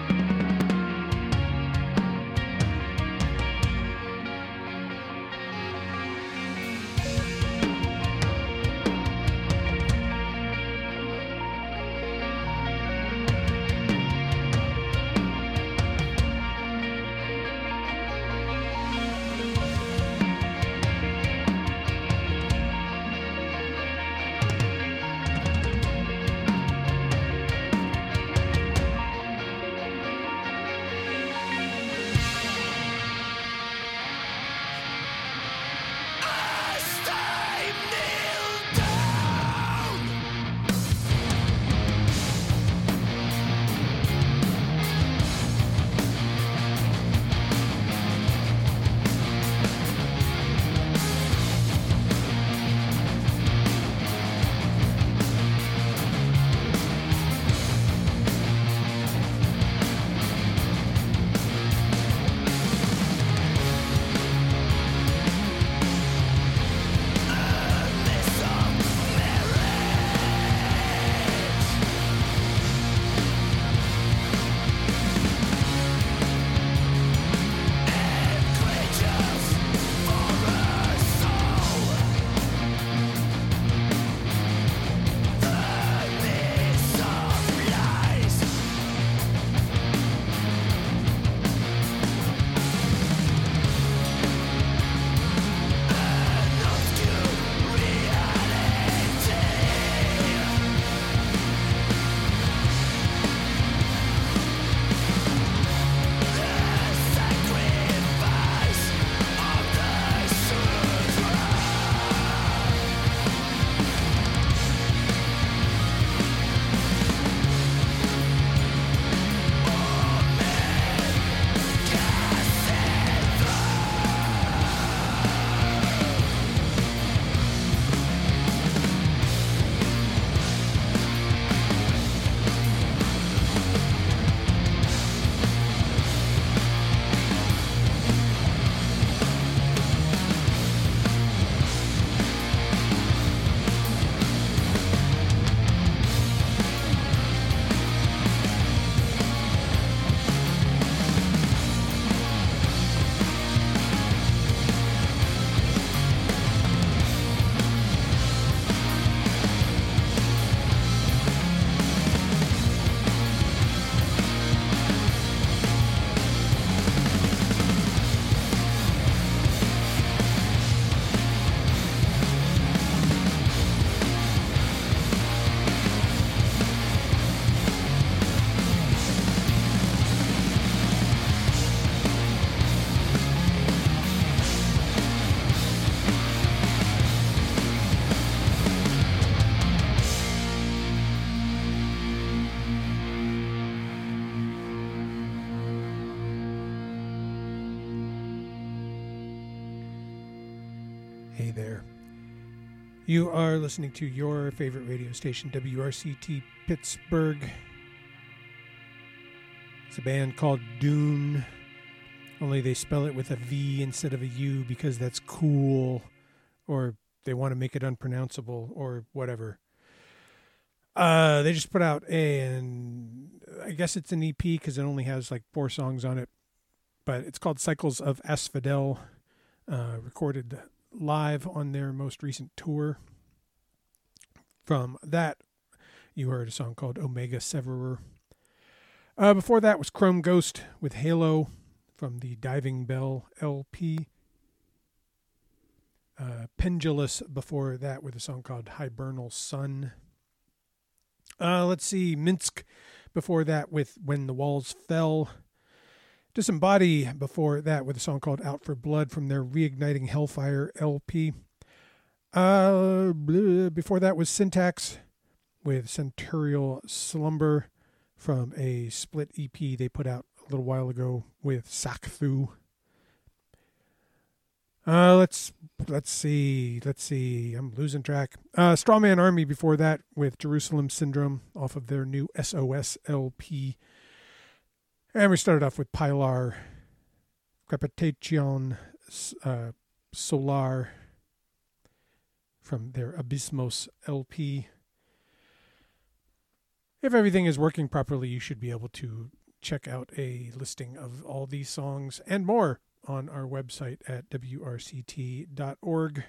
Hey there. You are listening to your favorite radio station, WRCT Pittsburgh. It's a band called Dune, only they spell it with a V instead of a U because that's cool, or they want to make it unpronounceable, or whatever. They just put out and I guess it's an EP because it only has like 4 songs on it, but it's called Cycles of Asphodel, recorded live on their most recent tour. From that, you heard a song called Omega Severer. Before that was Chrome Ghost with Halo from the Diving Bell LP. Pendulous before that with a song called Hibernal Sun. Let's see, Minsk before that with When the Walls Fell. Disembody before that with a song called Out for Blood from their Reigniting Hellfire LP. Before that was Syntax with Centurial Slumber from a split EP they put out a little while ago with Sakthu. Let's see. I'm losing track. Strawman Army before that with Jerusalem Syndrome off of their new SOS LP. And we started off with Pilar Crepitation Solar from their Abysmos LP. If everything is working properly, you should be able to check out a listing of all these songs and more on our website at wrct.org.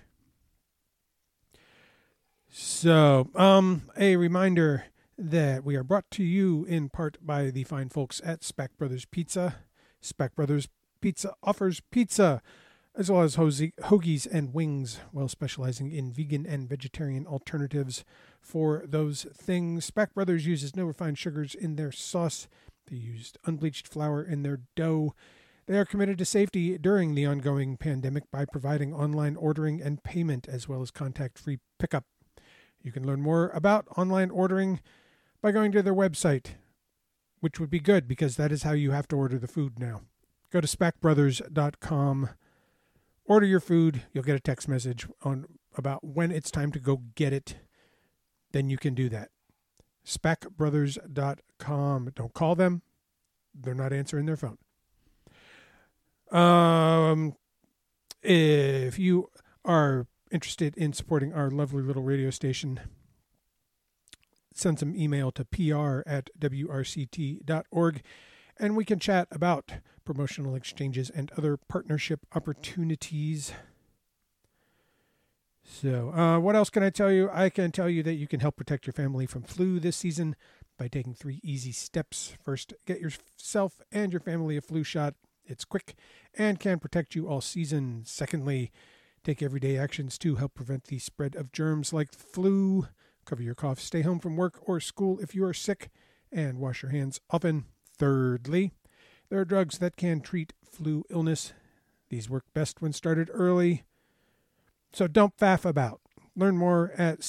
So, a reminder that we are brought to you in part by the fine folks at Spack Brothers Pizza. Spack Brothers Pizza offers pizza as well as hoagies and wings, while specializing in vegan and vegetarian alternatives for those things. Spack Brothers uses no refined sugars in their sauce. They used unbleached flour in their dough. They are committed to safety during the ongoing pandemic by providing online ordering and payment, as well as contact-free pickup. You can learn more about online ordering by going to their website, which would be good because that is how you have to order the food now. Go to spackbrothers.com, order your food. You'll get a text message about when it's time to go get it. Then you can do that. spackbrothers.com. Don't call them. They're not answering their phone. If you are interested in supporting our lovely little radio station, send some email to pr@wrct.org, and we can chat about promotional exchanges and other partnership opportunities. So, what else can I tell you? I can tell you that you can help protect your family from flu this season by taking 3 easy steps. First, get yourself and your family a flu shot. It's quick and can protect you all season. Secondly, take everyday actions to help prevent the spread of germs like flu. Cover your cough, stay home from work or school if you are sick, and wash your hands often. Thirdly, there are drugs that can treat flu illness. These work best when started early, so don't faff about. Learn more at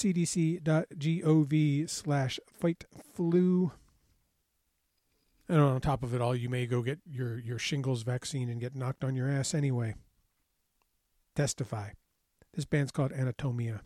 cdc.gov/fightflu. And on top of it all, you may go get your shingles vaccine and get knocked on your ass anyway. Testify. This band's called Anatomia.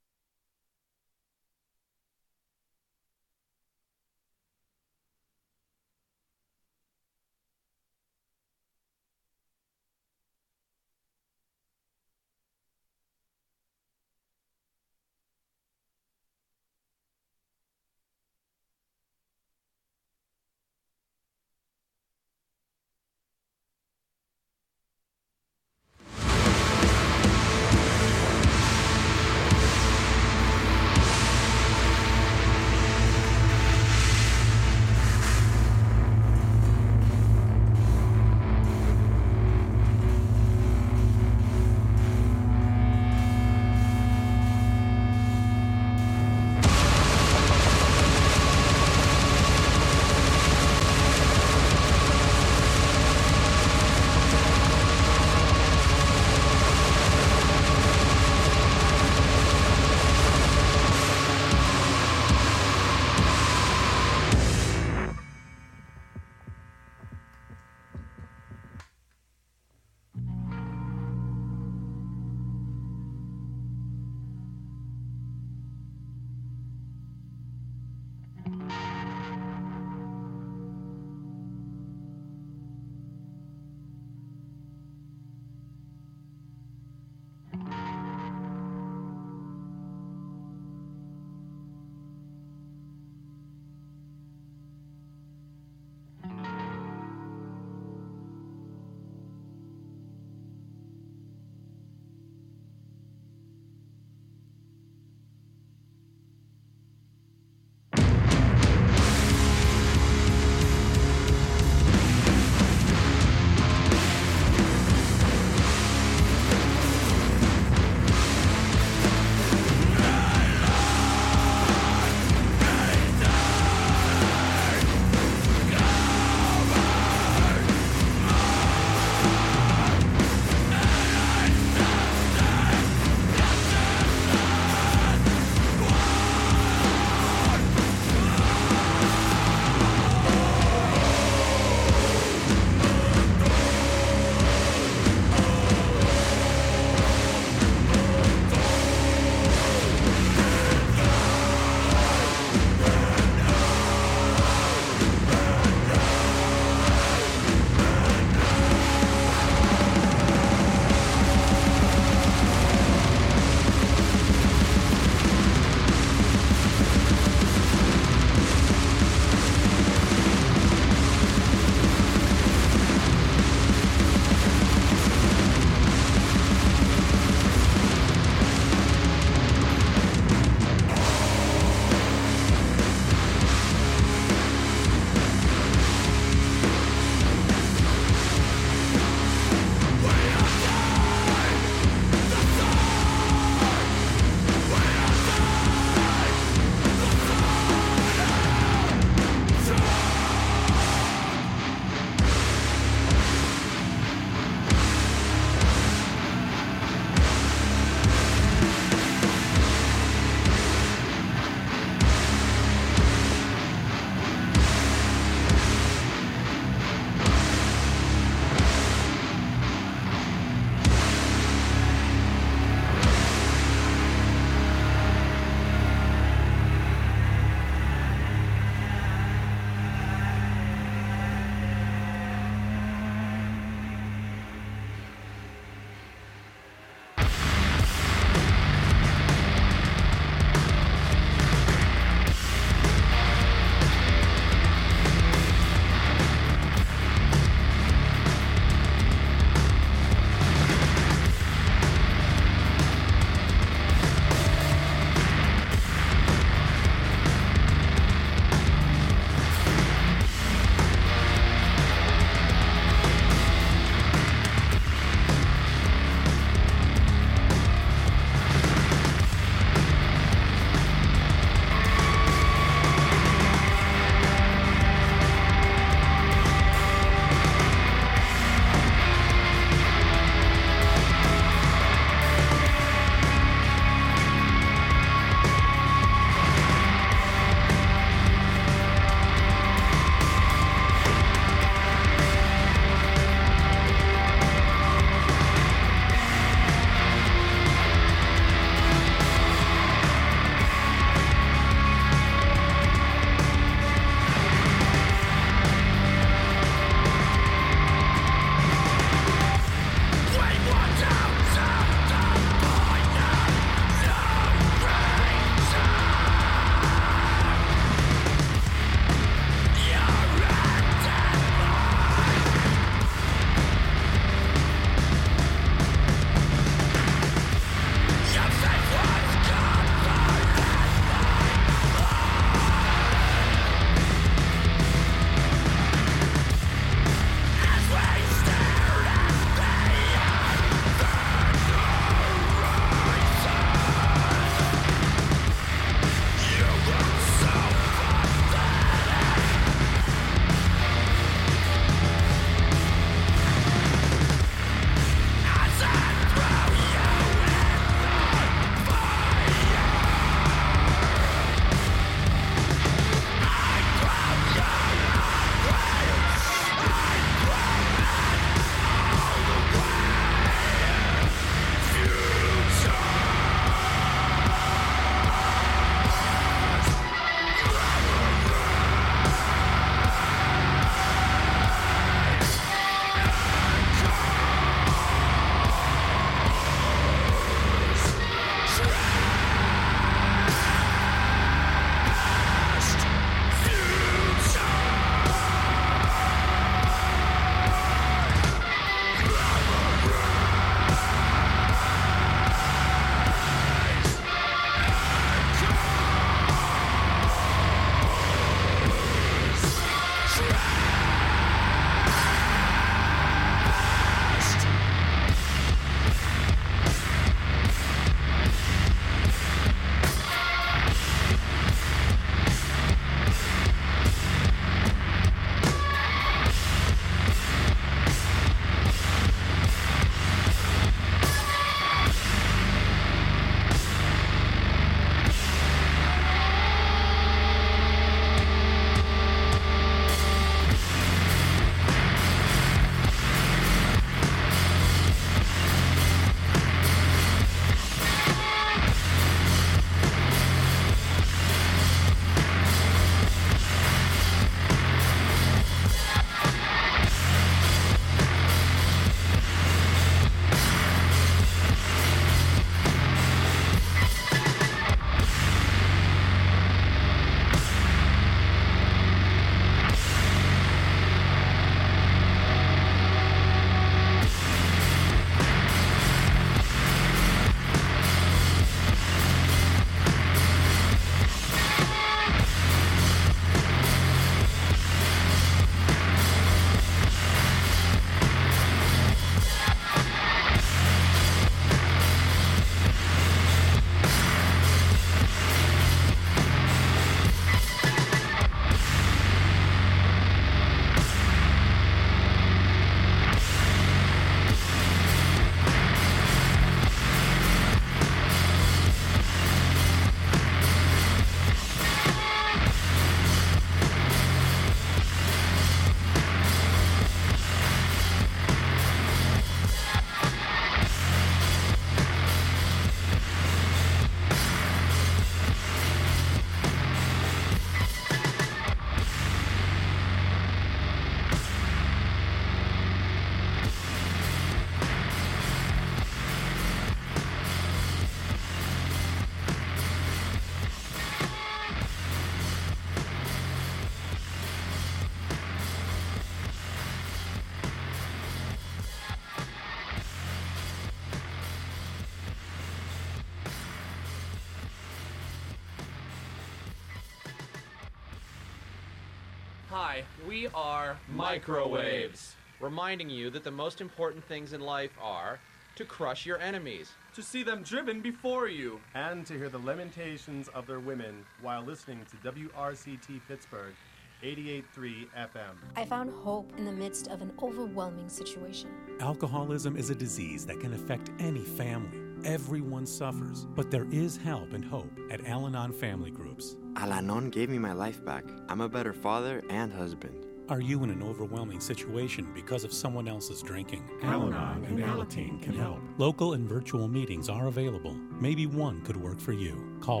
Hi, we are Microwaves, reminding you that the most important things in life are to crush your enemies, to see them driven before you, and to hear the lamentations of their women while listening to WRCT Pittsburgh 88.3 FM. I found hope in the midst of an overwhelming situation. Alcoholism is a disease that can affect any family. Everyone suffers, but there is help and hope at Al-Anon Family Groups. Al-Anon gave me my life back. I'm a better father and husband. Are you in an overwhelming situation because of someone else's drinking? Al-Anon and Alateen can help. Local and virtual meetings are available. Maybe one could work for you. Call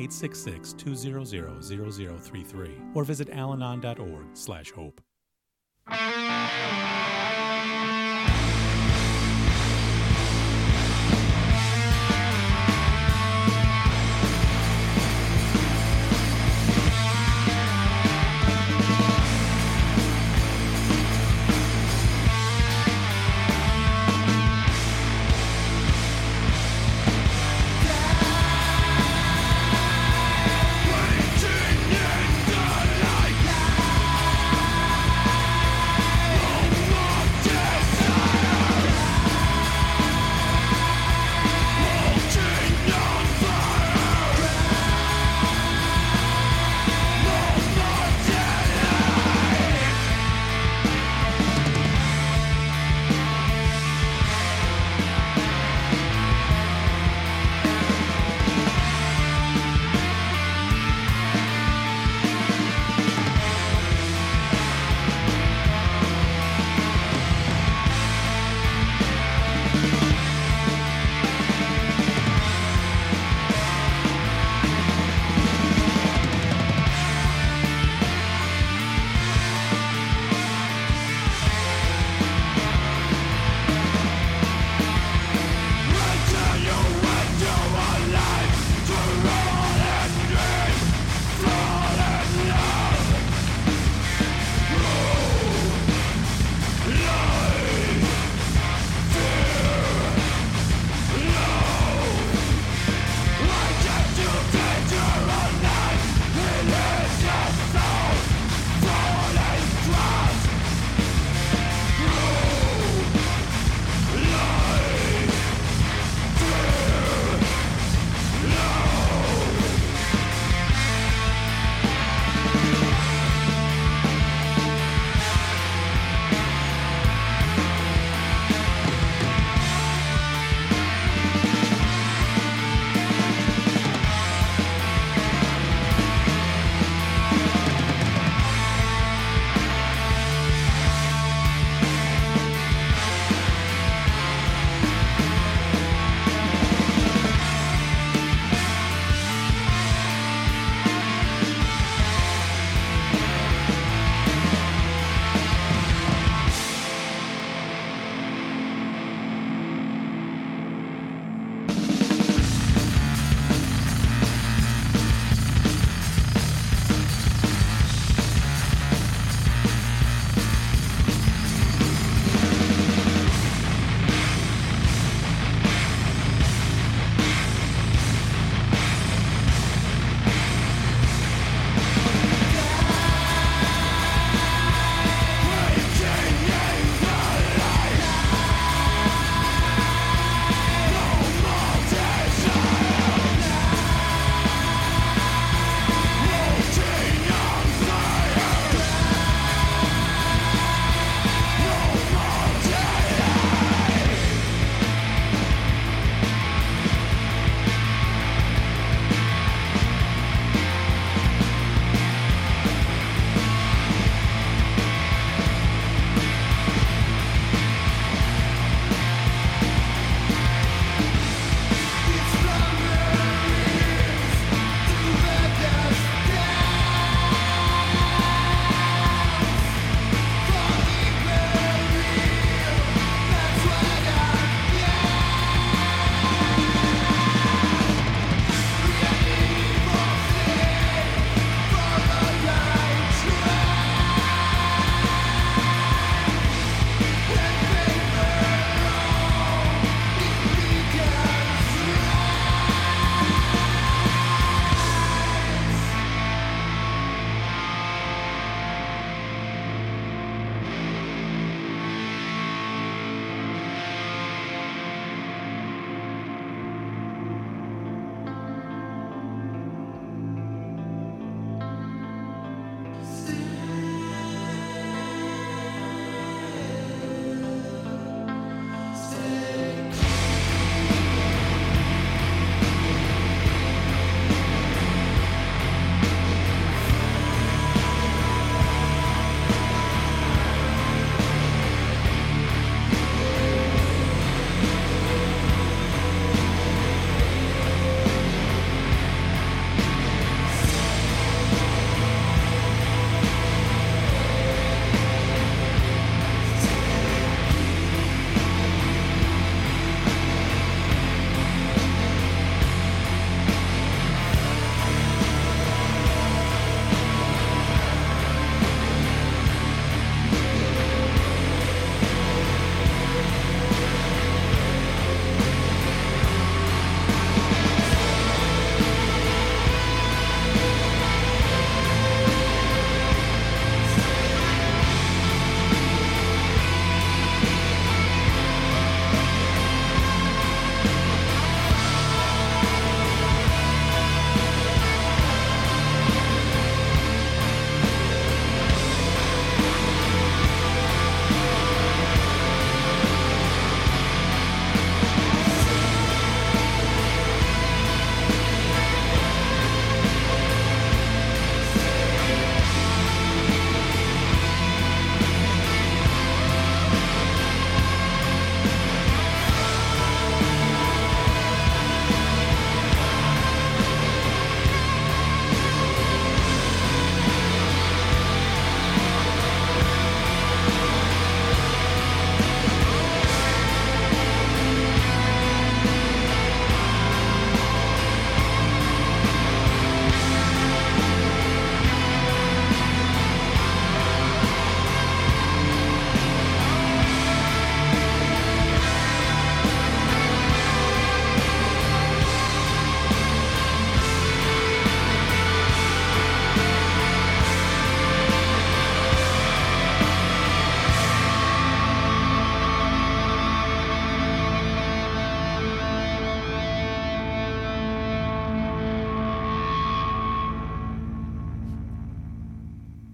1-866-200-0033 or visit alanon.org/hope. Waiting in the light.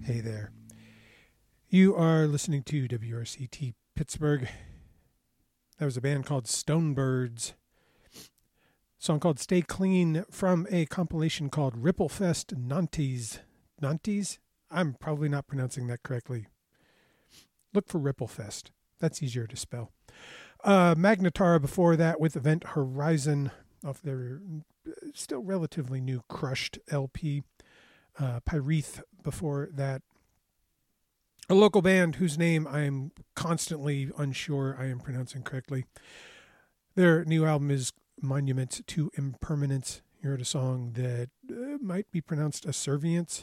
Hey there. You are listening to WRCT Pittsburgh. That was a band called Stonebirds. Song called Stay Clean from a compilation called Ripplefest Nantes. Nantes? I'm probably not pronouncing that correctly. Look for Ripplefest. That's easier to spell. Magnetara before that with Event Horizon off their still relatively new Crushed LP. Pyreth before that. A local band whose name I am constantly unsure I am pronouncing correctly. Their new album is Monument to Impermanence. You heard a song that might be pronounced Asservience.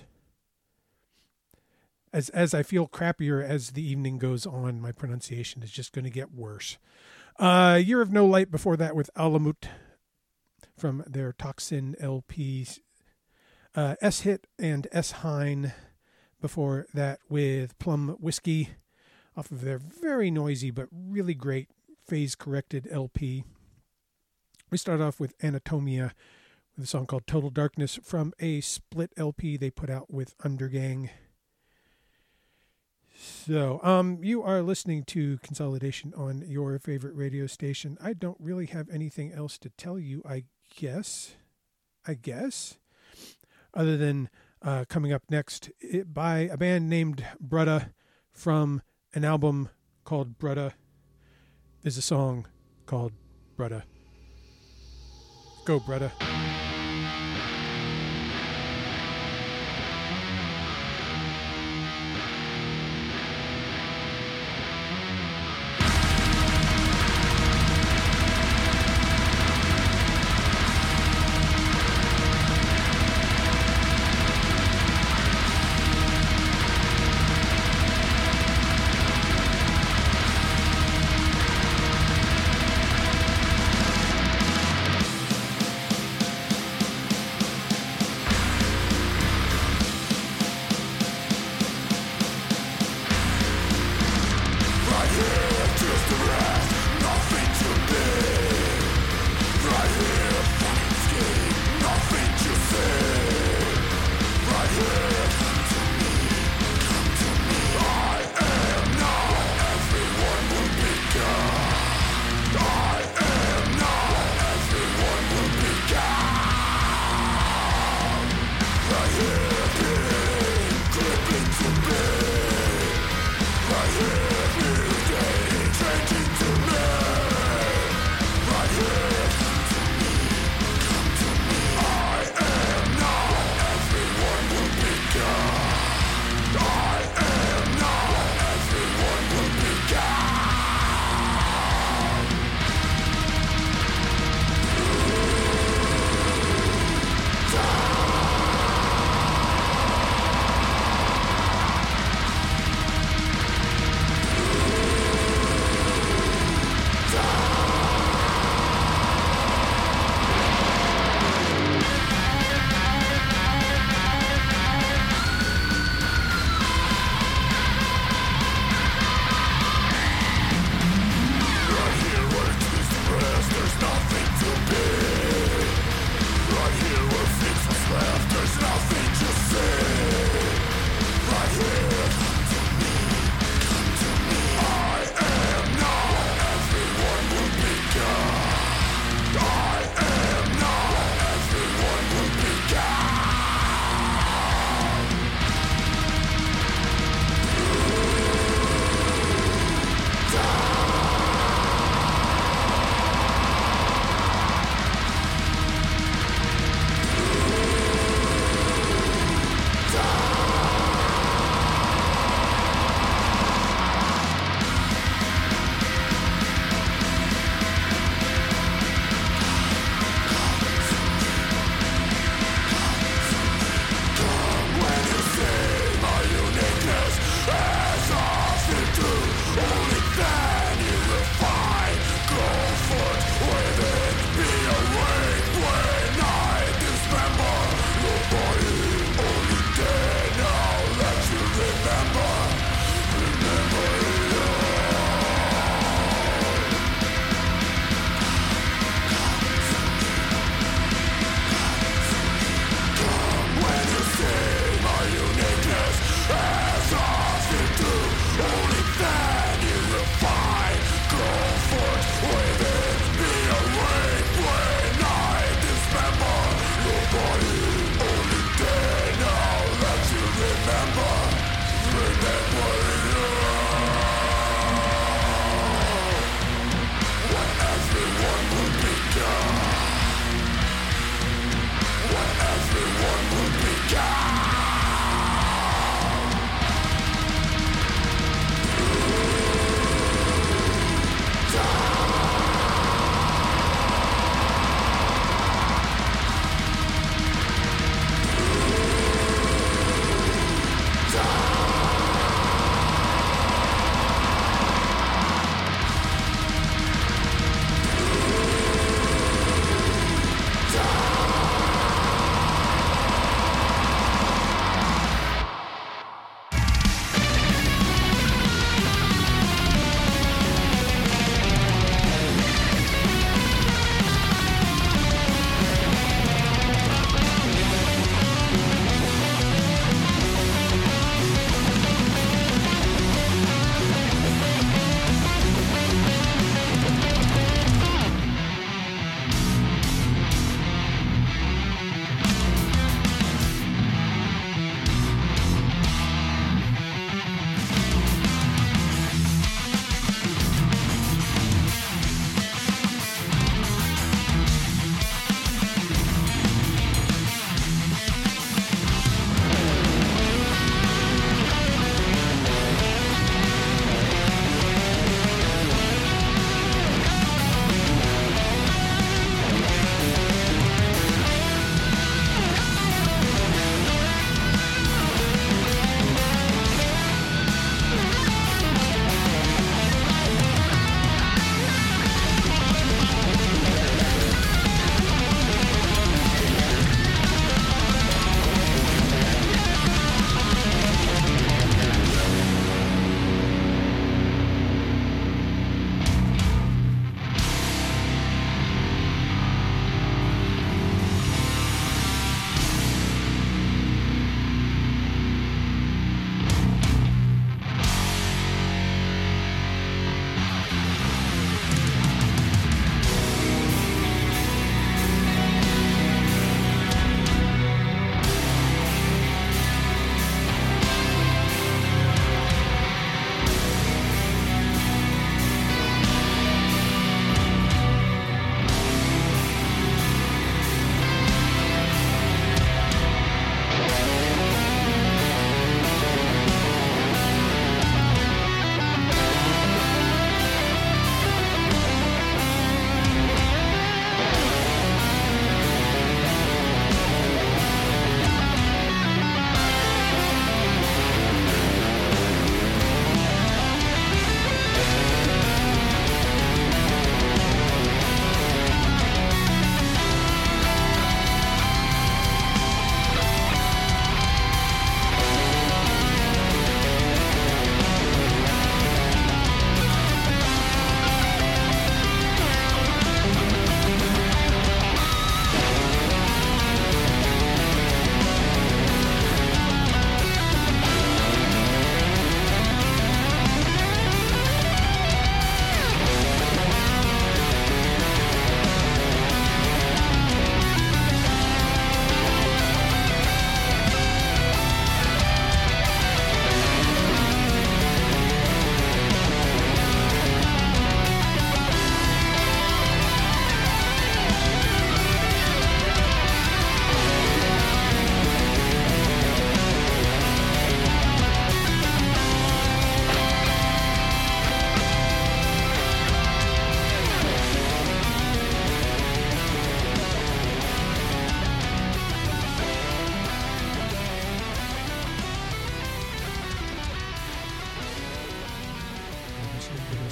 As I feel crappier as the evening goes on, my pronunciation is just going to get worse. Year of No Light before that with Alamut from their Toxin LP. S-Hit and S-Hein before that with Plum Whiskey off of their very noisy but really great phase-corrected LP. We start off with Anatomia with a song called Total Darkness from a split LP they put out with Undergang. So, you are listening to Consolidation on your favorite radio station. I don't really have anything else to tell you, I guess. Other than coming up next by a band named Brudda from an album called Brudda. There's a song called Brudda. Go, Brudda.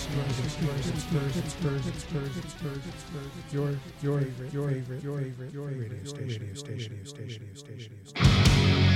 Your favorite radio station.